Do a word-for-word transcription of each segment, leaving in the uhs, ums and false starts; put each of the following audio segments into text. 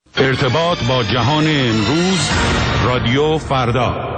ارتباط با جهان امروز، رادیو فردا.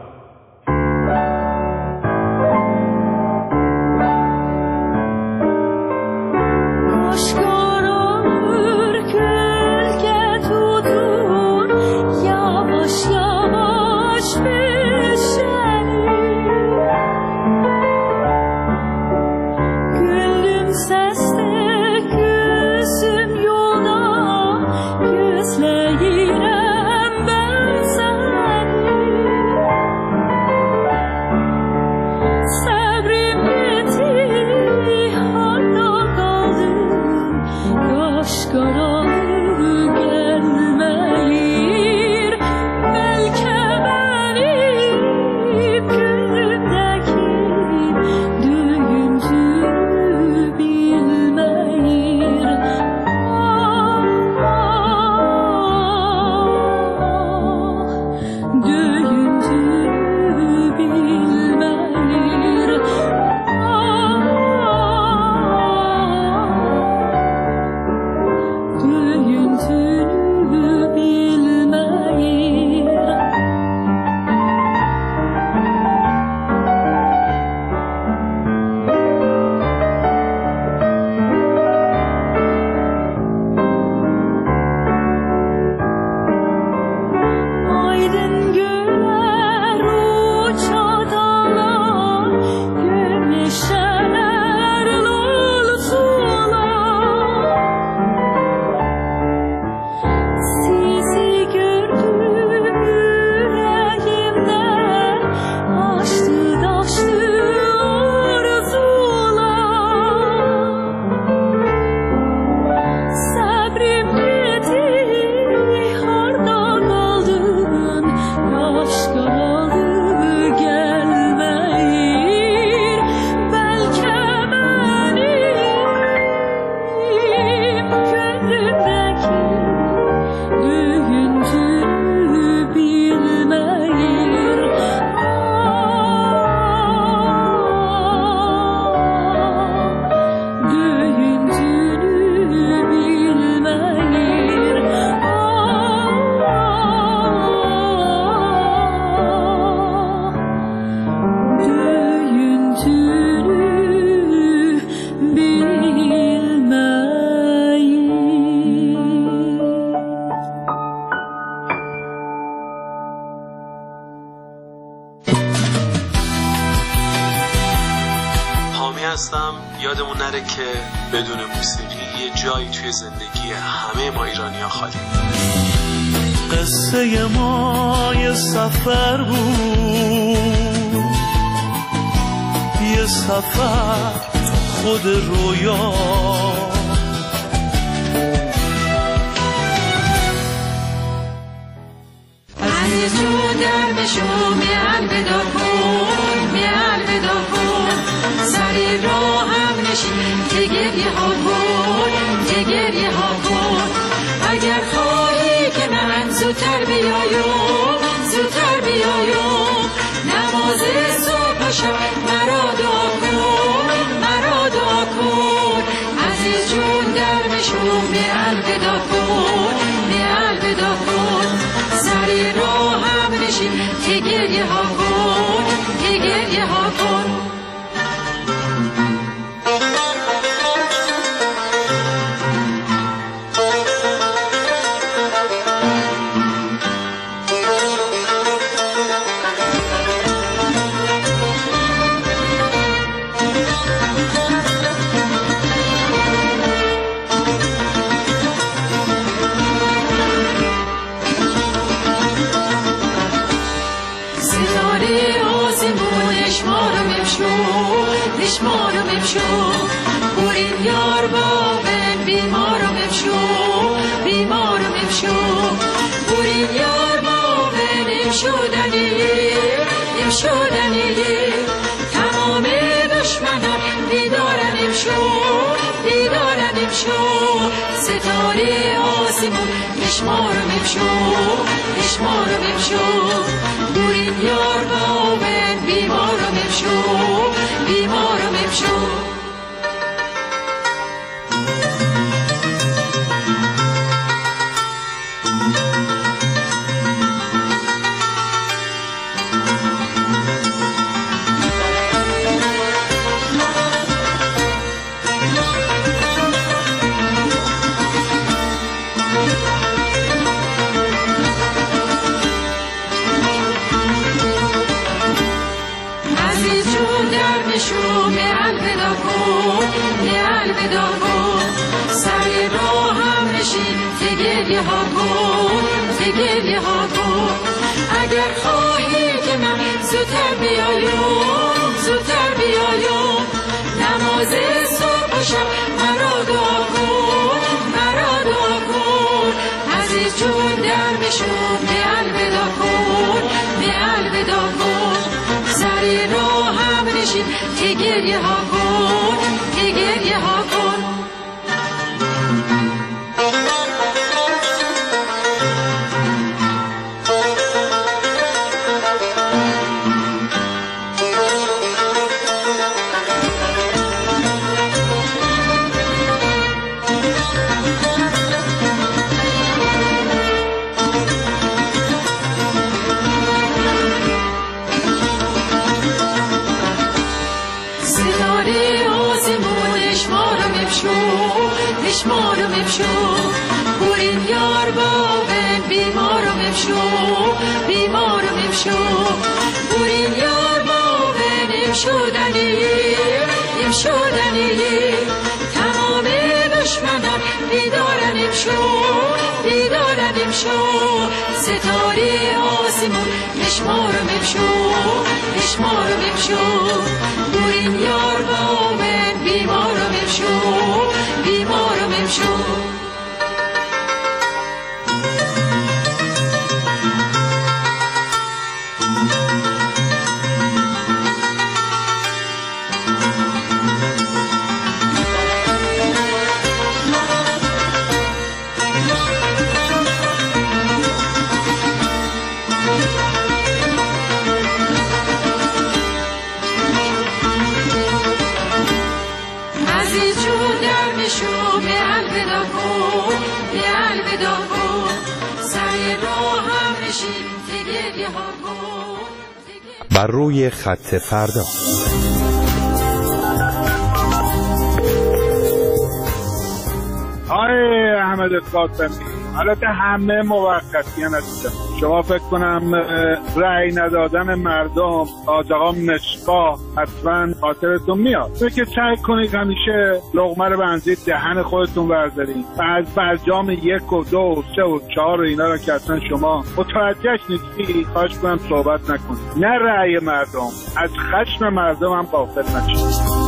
یادمون نره که بدون موسیقی یه جایی توی زندگی همه ما ایرانی‌ها خالی. قصه ما یه سفر بود، یه سفر خود رویا، از جو در بشو می الودا کن، می الودا کن، سری راه هم نشین که گریه ها کن، که گریه ها کن. اگر خواهی که من زودتر بیایم، زودتر بیایم، نماز صبح شب مرا دعا کن، مرا دعا کن. عزیز جون در بشو می الودا کن، می الودا کن، سری راه هم نشین که گریه ها کن، که گریه ها کن. اشمارم امشو برین یار با من بیمارم امشو بیمارم امشو برین یار با من امشو دنیه امشو دنیه تمام دشمنان دیدارن امشو دیدارن امشو ستاره آسمون اشمارم امشو اشمارم امشو برین یار با من بیمارم امشو بیمارم امشو. گریه ها کن ز گریه ها کن اگر خواهی که من زودتر بیایم زودتر بیایم نماز صبح و شب مرا دعا کن مرا دعا کن عزیز جون در بشون به الوداع کن به الوداع کن سر راه هم نشین که گریه ها کن که گریه ها کن بیمارم امشو بورین یار باغن بیمارم امشو بیمارم امشو بورین یار باغن امشو دنیل امشو دنیل تمام دشمنان بیدارن امشو بیدارن امشو ستاره آسمون بشمارم امشو بشمارم امشو بورین یار باغن بیمارم امشو بیمارم امشو بر روی خط فردا. آقای احمد قاسمی، البته همه موقتی هستن. شما فکر کنم رأی ندادن مردم از آقا مشکا حتما خاطرتون میاد. فکر سعی کنید همیشه لقمه رو بنزید دهن خودتون بردارید. از برجام یک و دو و سه و چهار و اینا رو که اصلا شما متوجهش نیستی خواهش کنم صحبت نکنید. نه رأی مردم، از خشم مردم هم غافل نشید.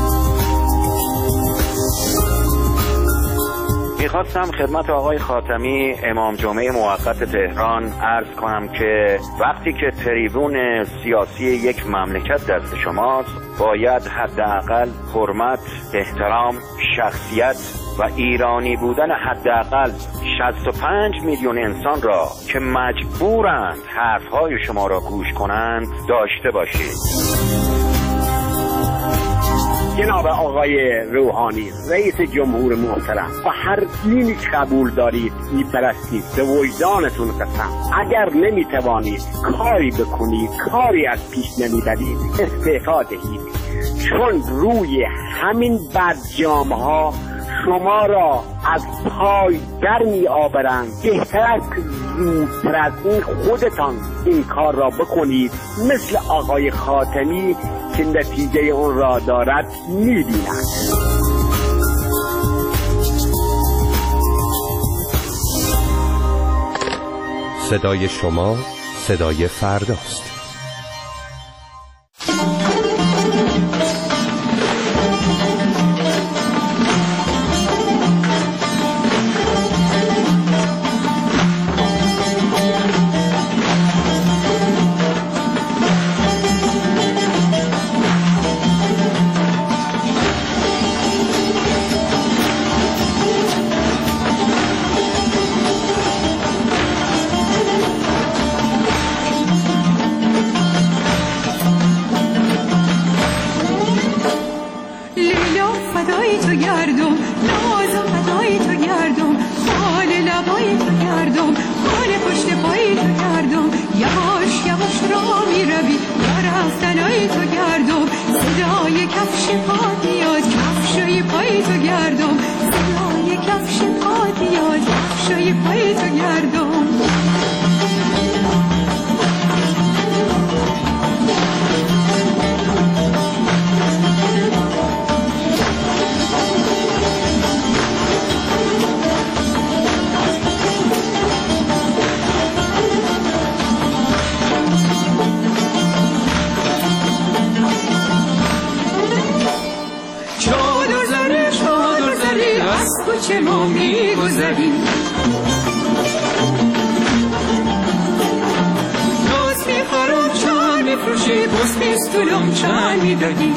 میخواستم خدمت آقای خاتمی امام جمعه موقت تهران عرض کنم که وقتی که تریبون سیاسی یک مملکت دست شماست باید حداقل حرمت، احترام، شخصیت و ایرانی بودن حداقل شصت و پنج میلیون انسان را که مجبورند حرفهای شما را گوش کنند داشته باشید. جناب آقای روحانی رئیس جمهور محترم، و هر دینی قبول دارید میپرستید به وجدانتون قسم، اگر نمیتوانید کاری بکنید، کاری از پیش نمیبرید، استعفا دهید، چون روی همین برجام ها شما را از پای در می آورند. بهتر است زودتر از این خودتان این کار را بکنید، مثل آقای خاتمی که نتیجه اون را دارد می بیند. صدای شما صدای فرداست. میروی ناز میخورم چند میفروشی بس بیستولم چند میدهی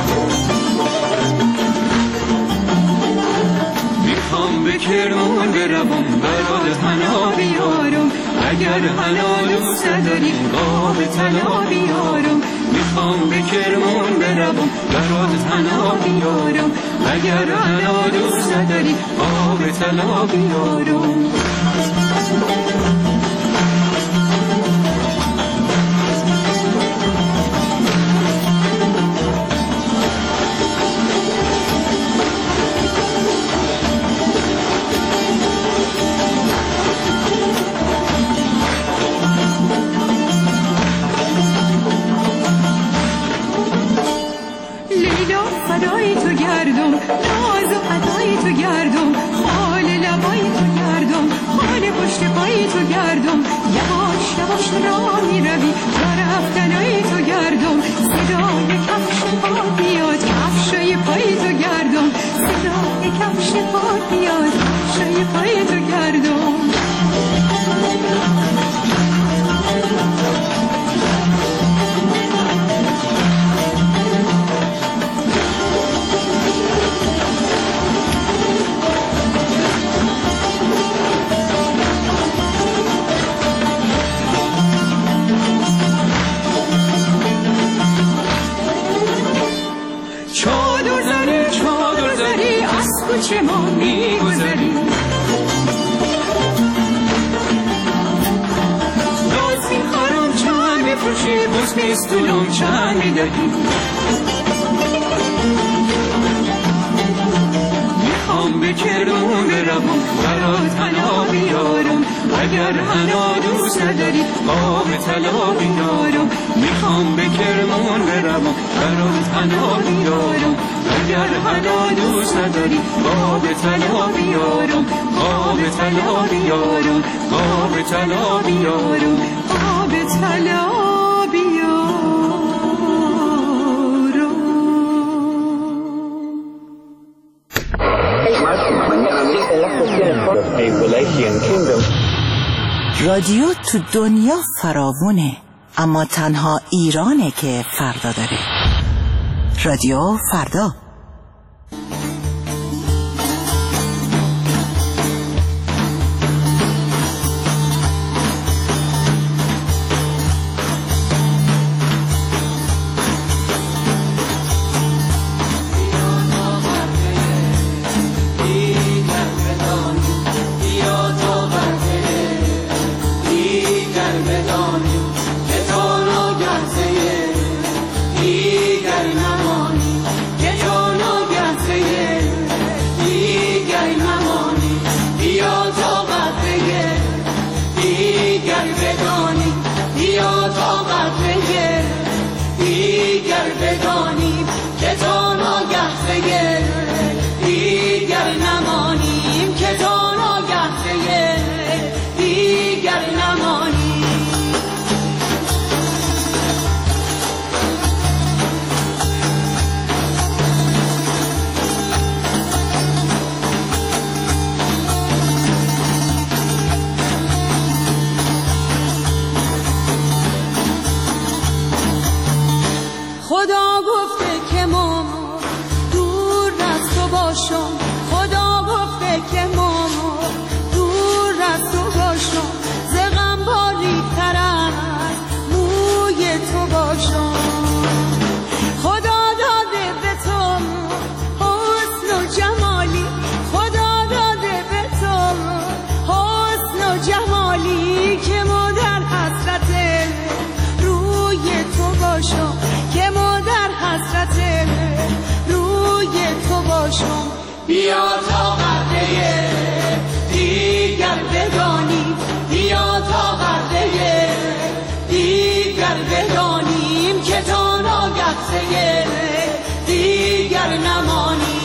میخوام به کرمان بروم برات حنا بیارم اگر حنا دوست نداری آب طلا بیارم میخوام به کرمان بروم برات حنا بیارم اگر حنا دوست نداری آب طلا بیارم فدای تو گردم ناز و عطای تو گردم حال لبای تو گردم حال پشت پای تو گردم یواش یواش راه میروی راه رفتنای تو گردم صدای کفش پا بیاد کفشای پای تو گردم صدای کفش پا بیاد کفشای پای تو گردم کوچه ما میگذری ناز میخورم چند میفروشی بس بیستولم چند میدهی میخوام به کرمان بروم برات حنا بیارم اگر حنا دوست نداری آب طلا بیارم میخوام به کرمان بروم برات حنا بیارم اگر حنا دوست نداری آب طلا بیارم آب طلا بیارم آب طلا بیارم آب طلا رادیو تو دنیا فراوونه اما تنها ایرانه که فردا داره. رادیو فردا. خدا گفته که ماما دور از تو باشم خدا گفته که ماما دور از تو باشم ز غم باریک‌تر از موی تو باشم خدا داده به تو حسن و جمالی خدا داده به تو حسن و جمالی که ما در حسرت روی تو باشم که ما در حسرت روی تو باشم بیا تا قطره دیگر بدانی بیا تا قطره دیگر بدانیم که تا ناگهته دیگر نمانی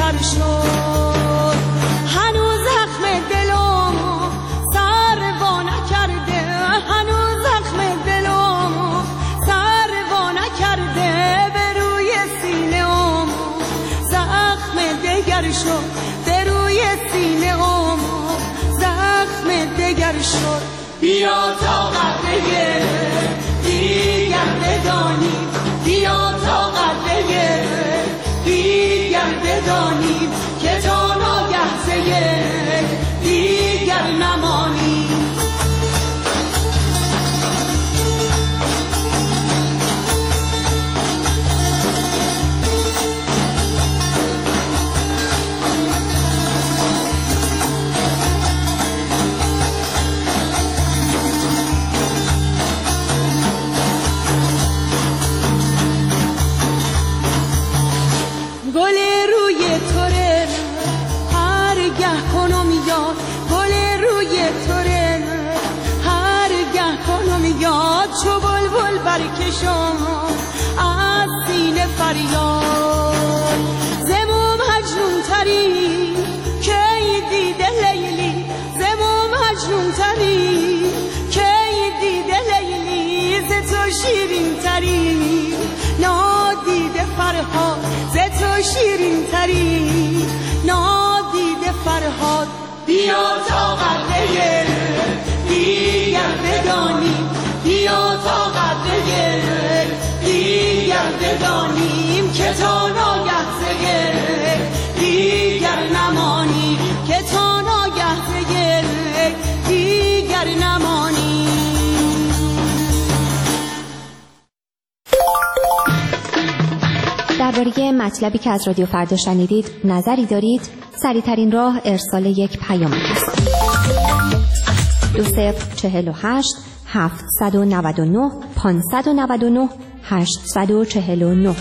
تر شد. هنوز زخم دلمو سر وا نکرده، هنوز زخم دلمو سر وا نکرده. به روی سینه‌ام زخم دگر شد، به روی سینه‌ام زخم دگر شد. بیا تا قطره دیگر بدانیم، بیا تا قطره دیگر بدانیم که تا ناگه ز یک دیگر نمانیم. گل روی توره هر گه کنم یاد، گل روی توره هر گه کنم یاد. چو بلبل برکشم از سینه فریاد. زمو مجنون تری کی دیده لیلی، زمو مجنون تری کی دیده لیلی. ز تو شیرین تری نادیده فرهاد، ز تو شیرین تری نادیده فرهاد. بیا تا قطره دیگر بدانیم، بیا تا قطره دیگر بدانیم که تا ناگه ز یک دیگر نمانیم، که تا ناگه ز یک دیگر نمانیم. درباره مطلبی که از رادیو فردا شنیدید نظری دارید؟ سریع‌ترین راه ارسال یک پیام است. دو صفر چهل و هشت هفتصد و نود و نه پانصد و نود و نه هشتصد و چهل و نه.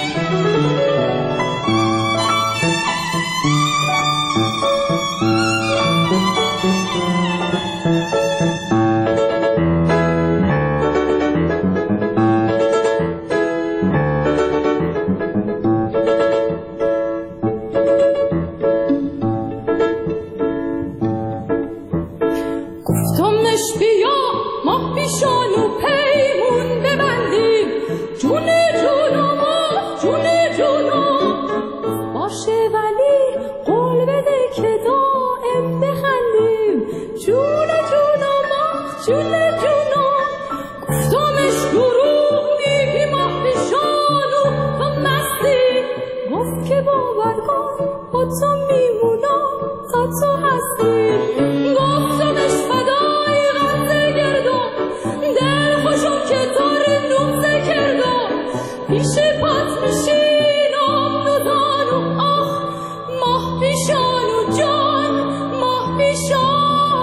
Thank you. تو هستی گفتمش فدای غمزه گردم دل خوشم که تاری نوزه کردم پیش پات میشینم نزانم آخ ماه پیشانو جان ماه پیشانو.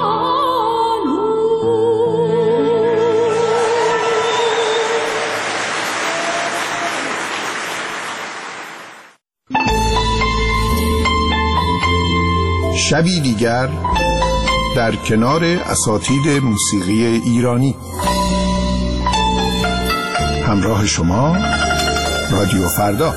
شبی دیگر در کنار اساتید موسیقی ایرانی. همراه شما رادیو فردا.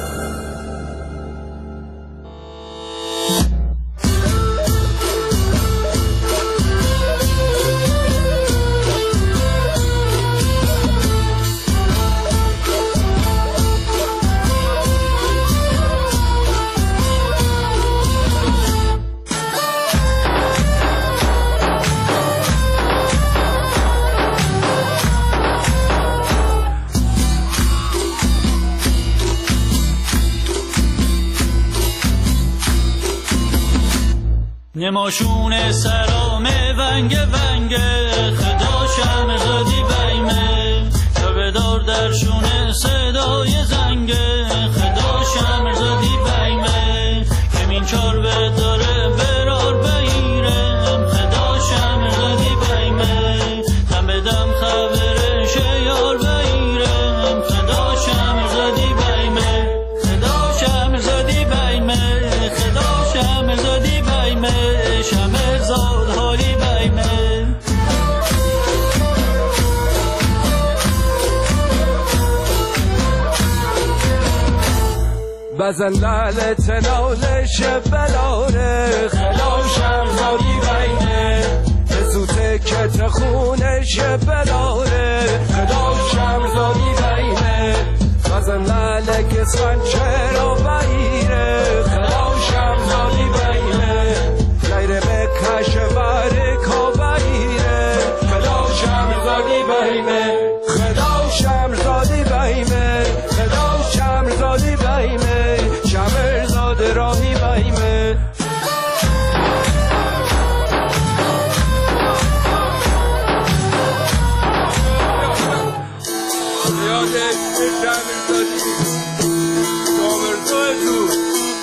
نماشون سرام ونگ ونگ خدا شم زدی بیمه تا بدار درشون صدای زنگ خدا شم زدی بیمه کمین چار بداره برار بیرم خدا شم زدی بیمه دم بدم خبرش یار بیرم خدا شم زدی بیمه خدا شم زدی بیمه خدا شم زدی بیمه شمر زاد حالی بیمه بزن لالت نالش بلاره خلاشم زادی بیمه بزوته کت خونش بلاره خلاشم زادی بیمه بزن لالک سن چرا بیره خلاشم زادی بیمه غیر به کشور کابیره خدا شمرزادی بیمه خدا شمرزادی بیمه خدا شمرزادی بیمه شمرزاد راهی بیمه یاده شمرزادی شمرزادی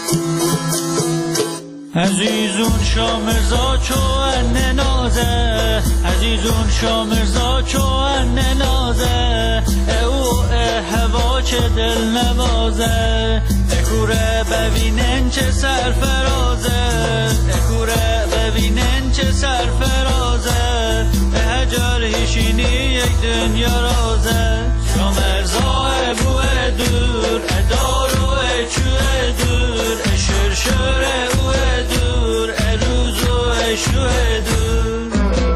عزیزون شامرزا چو ان نازه عزیزون شامرزا چو ان نازه او هوا چه دل نوازه اکوره ببینن چه سرفرازه اکوره ببینن چه سرفرازه به هجر هیشینی یک دنیا رازه شامرزا ابو دور ادارو اچو دور اشرشره دور اروز و اشو دور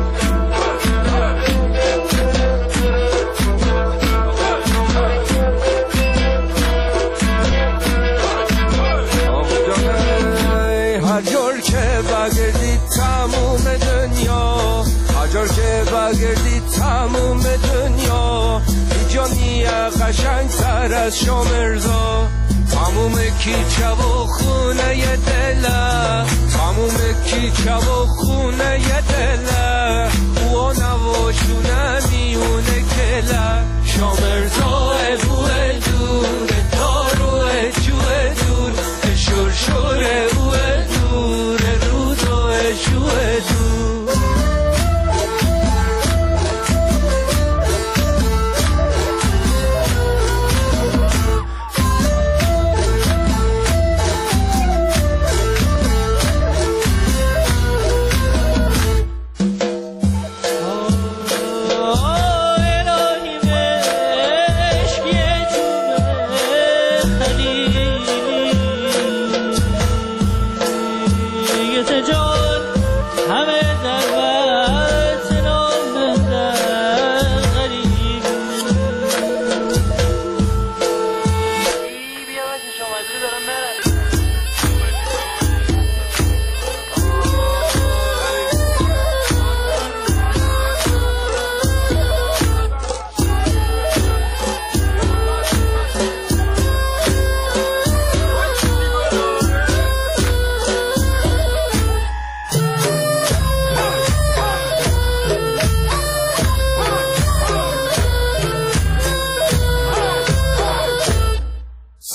هر جور که بگردی تموم دنیا هر جور که بگردی تموم دنیا اینجا نیه قشنگ تر از شامرزا تموم کیچه و خونه ی دله تموم کیچه و خونه ی دله او نواشونه میونه کله شامرزا ابوه دور داروه چوه دور شرشوره اوه دور روزوه شوه دور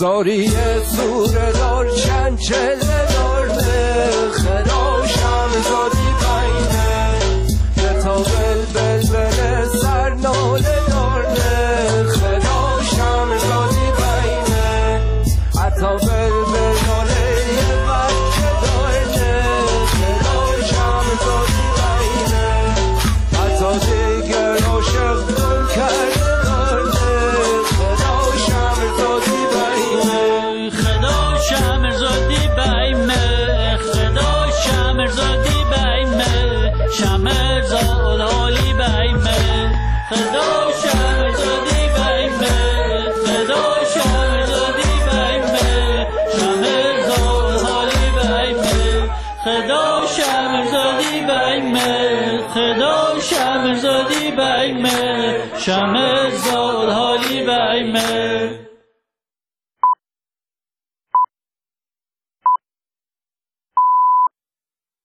زاری سوره دار چند چله دار خدا شم زادی بینه تا بل بل بل سر ناله دار خدا شم زادی بینه حتا بل بل ناله یه بچه دار خدا شم زادی بینه حتا دیگر عاشق گم کرده دار خدا شم زادی بینه خدا شم زادی بینه خدا شم زادی بینه شم زاد حالی بینه خدا شم زادی بینه خدا شم زادی بینه شم زاد حالی بینه خدا شم زادی بینه خدا شم زادی بینه شم زاد حالی بینه